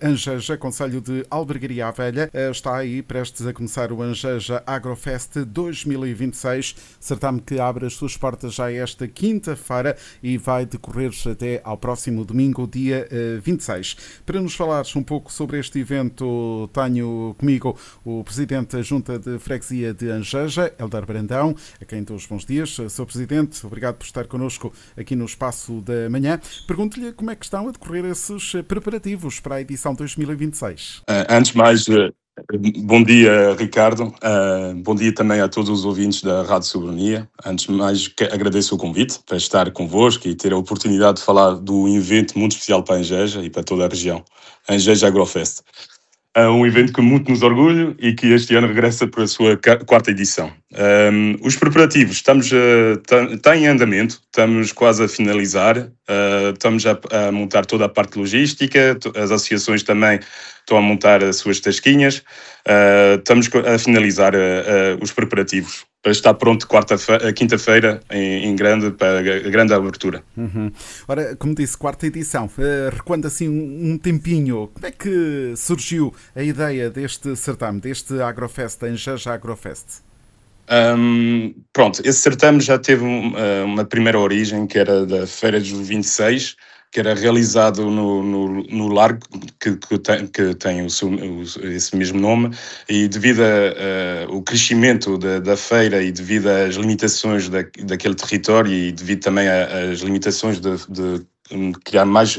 Angeja, concelho de Albergaria à Velha. Está aí prestes a começar o Angeja Agrofest 2026, certame que abre as suas portas já esta quinta-feira e vai decorrer até ao próximo domingo, dia 26. Para nos falar um pouco sobre este evento, tenho comigo o Presidente da Junta de Freguesia de Angeja, Eldar Brandão, a quem dou os bons dias. Sr. Presidente, obrigado por estar connosco aqui no Espaço da Manhã. Pergunto-lhe como é que estão a decorrer esses preparativos para a edição 2026. Antes de mais, bom dia, Ricardo. Bom dia também a todos os ouvintes da Rádio Soberania. Antes de mais, agradeço o convite para estar convosco e ter a oportunidade de falar do evento muito especial para a Angeja e para toda a região, Angeja Agrofest. Um evento que muito nos orgulha e que este ano regressa para a sua quarta edição. Os preparativos estão em andamento, estamos quase a finalizar, estamos a montar toda a parte logística, as associações também estão a montar as suas tasquinhas, estamos a finalizar os preparativos para estar pronto quinta-feira em grande, para a grande abertura. Ora, como disse, quarta edição, recuando assim um tempinho, como é que surgiu a ideia deste certame, deste Agrofest, a Angeja Agrofest? Pronto, esse certame já teve uma primeira origem, que era da Feira dos 26, que era realizado no Largo, que tem esse mesmo nome, e devido ao crescimento da feira e devido às limitações daquele território e devido também às limitações de criar mais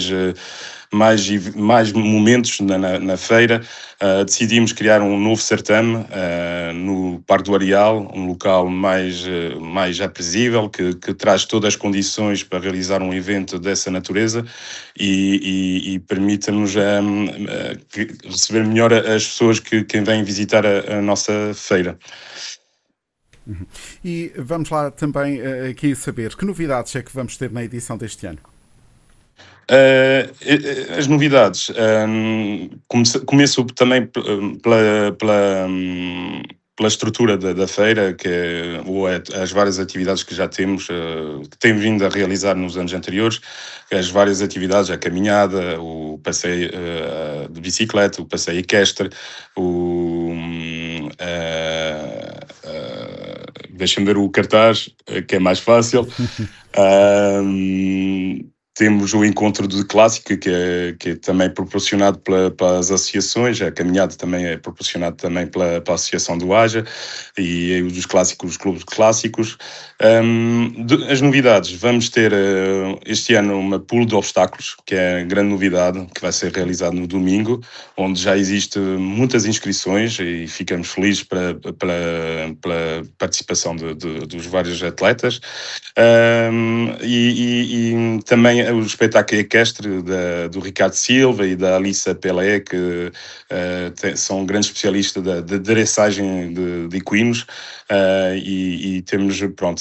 momentos na feira, decidimos criar um novo certame no Parque do Areal, um local mais aprazível, que traz todas as condições para realizar um evento dessa natureza e permita-nos receber melhor as pessoas que vêm visitar a nossa feira. E vamos lá também aqui saber que novidades é que vamos ter na edição deste ano. As novidades, começo também pela estrutura da feira, as várias atividades que já temos, que temos vindo a realizar nos anos anteriores, as várias atividades, a caminhada, o passeio de bicicleta, o passeio equestre, deixa-me ver o cartaz, que é mais fácil. Temos o encontro de clássico, que é também proporcionado pelas associações, a caminhada também é proporcionado também pela Associação do AJA e os clássicos, os clubes clássicos. As novidades, vamos ter este ano uma pool de obstáculos, que é a grande novidade, que vai ser realizado no domingo, onde já existe muitas inscrições e ficamos felizes pela participação dos vários atletas. E também o espetáculo equestre do Ricardo Silva e da Alissa Pelé, que são grandes especialistas da dressagem de equinos, e temos, pronto,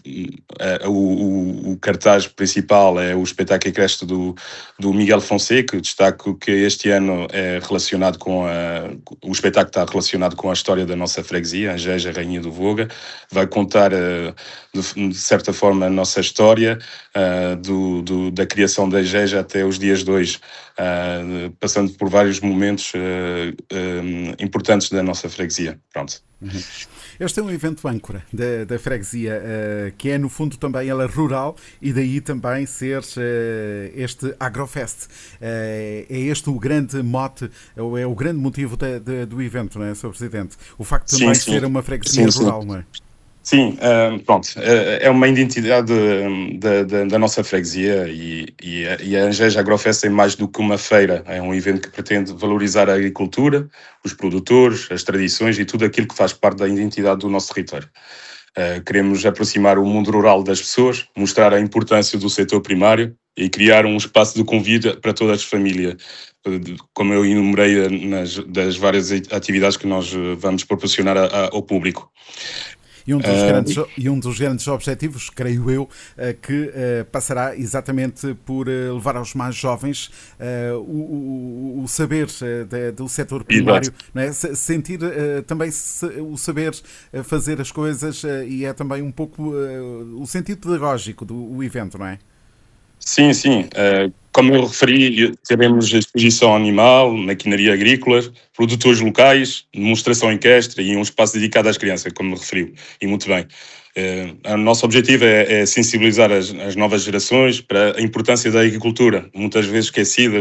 o cartaz principal é o espetáculo equestre do Miguel Fonseca. Destaco que este ano é relacionado o espetáculo está relacionado com a história da nossa freguesia, Angeja, Rainha do Voga. Vai contar, de certa forma, a nossa história, da criação da Angeja até os dias de hoje, passando por vários momentos importantes da nossa freguesia. Pronto. Este é um evento âncora da freguesia, que é no fundo também ela rural, e daí também ser este Agrofest. É este o grande mote, é o grande motivo do evento, não é, Sr. Presidente? O facto de também ser uma freguesia rural, não é? Sim, pronto, é uma identidade da nossa freguesia e a Angeja Agrofest é mais do que uma feira, é um evento que pretende valorizar a agricultura, os produtores, as tradições e tudo aquilo que faz parte da identidade do nosso território. Queremos aproximar o mundo rural das pessoas, mostrar a importância do setor primário e criar um espaço de convívio para todas as famílias, como eu enumerei das várias atividades que nós vamos proporcionar ao público. E um dos grandes objetivos, creio eu, que passará exatamente por levar aos mais jovens o saber do setor primário, não é? Sentir também o saber fazer as coisas, e é também um pouco o sentido pedagógico do evento, não é? Sim. como eu referi, teremos exposição animal, maquinaria agrícola, produtores locais, demonstração equestre e um espaço dedicado às crianças, como me referiu, e muito bem. O nosso objetivo é sensibilizar as novas gerações para a importância da agricultura, muitas vezes esquecida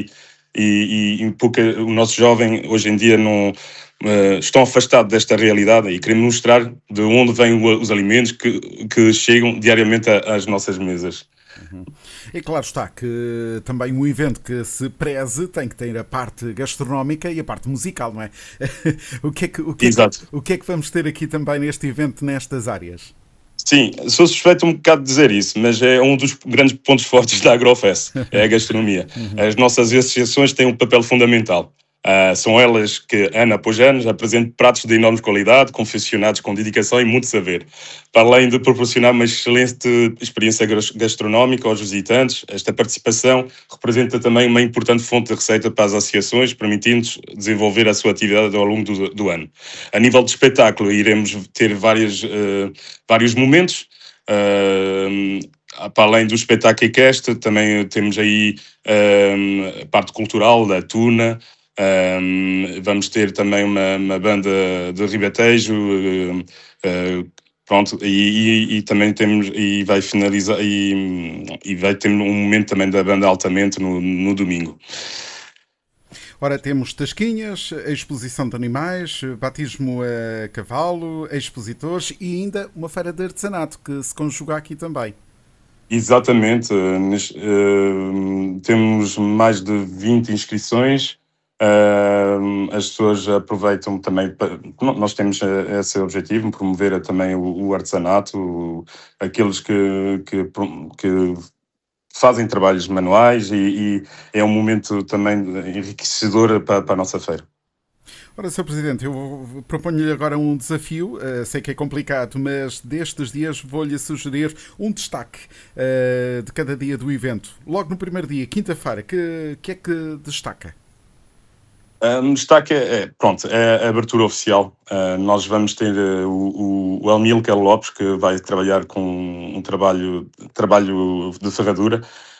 o nosso jovem hoje em dia não estão afastados desta realidade e queremos mostrar de onde vêm os alimentos que chegam diariamente às nossas mesas. Uhum. E claro está que também um evento que se preze tem que ter a parte gastronómica e a parte musical, não é? O que é que vamos ter aqui também neste evento, nestas áreas? Sim, sou suspeito um bocado de dizer isso, mas é um dos grandes pontos fortes da Agrofest, é a gastronomia. As nossas associações têm um papel fundamental. São elas que, ano após ano, apresentam pratos de enorme qualidade, confeccionados com dedicação e muito saber. Para além de proporcionar uma excelente experiência gastronómica aos visitantes, esta participação representa também uma importante fonte de receita para as associações, permitindo-lhes desenvolver a sua atividade ao longo do ano. A nível de espetáculo, iremos ter vários momentos. Para além do espetáculo equestre, também temos aí a parte cultural da Tuna. Vamos ter também uma banda de ribatejo, pronto, e também temos, e vai finalizar, e vai ter um momento também da banda Altamente no domingo. Ora, temos tasquinhas, a exposição de animais, batismo a cavalo, expositores e ainda uma feira de artesanato que se conjuga aqui também. Exatamente, temos mais de 20 inscrições. As pessoas aproveitam também, nós temos esse objetivo, promover também o artesanato, aqueles que fazem trabalhos manuais e é um momento também enriquecedor para a nossa feira. Ora, Sr. Presidente, eu proponho-lhe agora um desafio, sei que é complicado, mas destes dias vou-lhe sugerir um destaque de cada dia do evento. Logo no primeiro dia, quinta-feira, que é que destaca? Destaque pronto, é a abertura oficial. Nós vamos ter o Amílcar Lopes, que vai trabalhar com um trabalho de ferradura,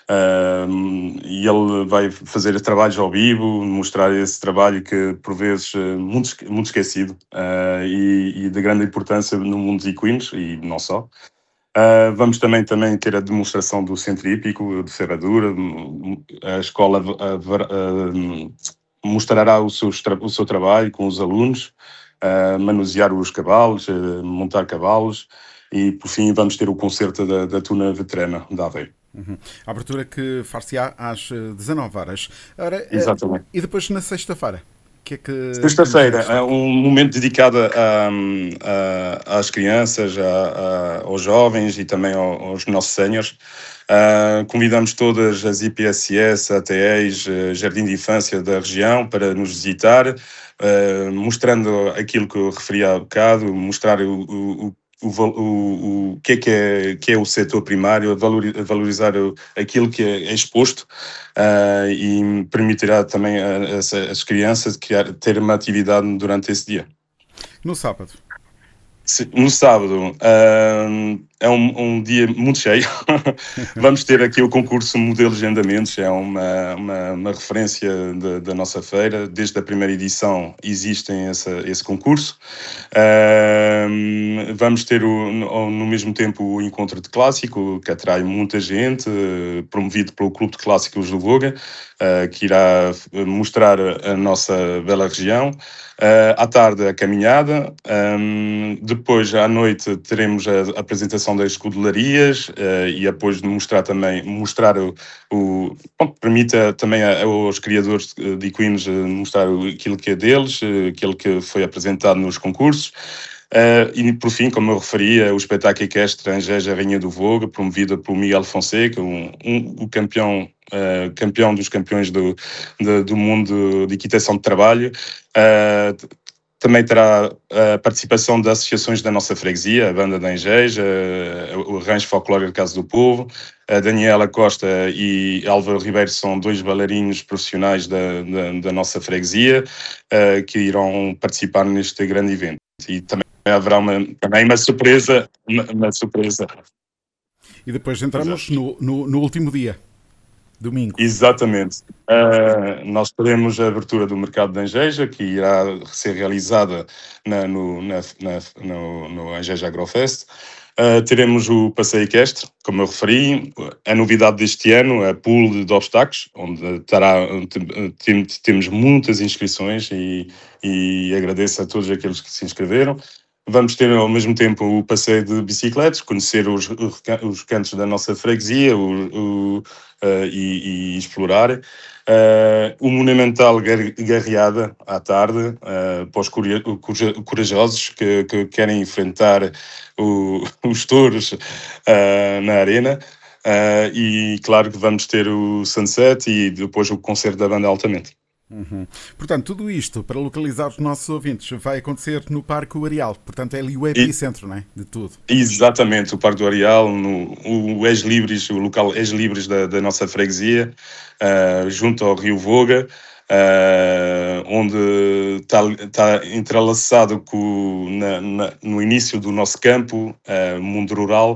e ele vai fazer trabalhos ao vivo, mostrar esse trabalho que, por vezes, muito esquecido, e de grande importância no mundo dos equinos, e não só. Vamos também ter a demonstração do Centro Hípico de Ferradura, a escola mostrará o seu trabalho com os alunos, manusear os cavalos, montar cavalos e, por fim, vamos ter o concerto da Tuna Veterana da Aveiro. Uhum. A abertura que far-se-á às 19 horas. Ora, Exatamente. E depois na sexta-feira? Sexta-feira é um momento dedicado às crianças, aos jovens e também aos nossos séniores. Convidamos todas as IPSS, ATEs, Jardim de Infância da região para nos visitar, mostrando aquilo que eu referi há bocado, mostrar o que é o setor primário, valorizar aquilo que é exposto, e permitirá também às crianças ter uma atividade durante esse dia. No sábado? No sábado é um dia muito cheio. Vamos ter aqui o concurso Modelos de Andamentos, é uma referência da nossa feira. Desde a primeira edição existe esse concurso. Vamos ter no mesmo tempo o Encontro de Clássico, que atrai muita gente, promovido pelo Clube de Clássicos do Voga, que irá mostrar a nossa bela região. À tarde a caminhada, depois à noite teremos a apresentação das escudelarias, e depois de permite também aos criadores de equinos mostrar aquilo que é deles, aquilo que foi apresentado nos concursos. E por fim, como eu referia, o espetáculo equestre Angeja Rainha do Voga, promovido por Miguel Fonseca, o campeão dos campeões do mundo de equitação de trabalho. Também terá a participação de associações da nossa freguesia, a Banda da Angeja, o Rancho Folclórico de Casa do Povo. A Daniela Costa e Álvaro Ribeiro são dois bailarinos profissionais da nossa freguesia, que irão participar neste grande evento. E também haverá uma surpresa. E depois entramos no último dia. Domingo. Exatamente. Nós teremos a abertura do mercado de Angeja, que irá ser realizada no Angeja Agrofest. Teremos o passeio equestre, como eu referi. A novidade deste ano, a pool de obstáculos, onde temos muitas inscrições e agradeço a todos aqueles que se inscreveram. Vamos ter ao mesmo tempo o passeio de bicicletas, conhecer os cantos da nossa freguesia e explorar. O Monumental Garreada à tarde, para os corajosos que querem enfrentar os touros na arena. E claro que vamos ter o Sunset e depois o concerto da banda Altamente. Uhum. Portanto, tudo isto, para localizar os nossos ouvintes, vai acontecer no Parque Areal. Portanto, é ali o epicentro, não é? De tudo. Exatamente, o Parque do Areal, o Ex-Libris, o local Ex-Libris da nossa freguesia, junto ao Rio Voga, onde está entrelaçado no início do nosso campo, mundo rural,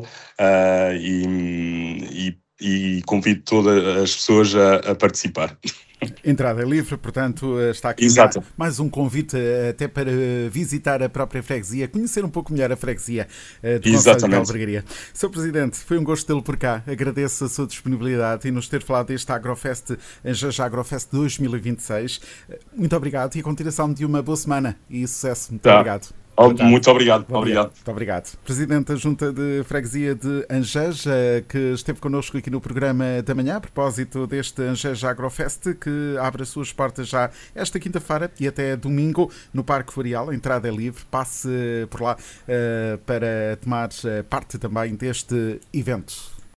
e convido todas as pessoas a participar. Entrada livre, portanto, está aqui mais um convite até para visitar a própria freguesia, conhecer um pouco melhor a freguesia do Concelho de Albergaria. Sr. Presidente, foi um gosto tê-lo por cá. Agradeço a sua disponibilidade e nos ter falado deste Agrofest, Angeja Agrofest 2026. Muito obrigado e a continuação de uma boa semana e sucesso. Muito obrigado. Muito obrigado. Muito obrigado. Presidente da Junta de Freguesia de Angeja, que esteve connosco aqui no programa da manhã, a propósito deste Angeja Agrofest, que abre as suas portas já esta quinta-feira e até domingo no Parque Forial. A entrada é livre. Passe por lá para tomar parte também deste evento.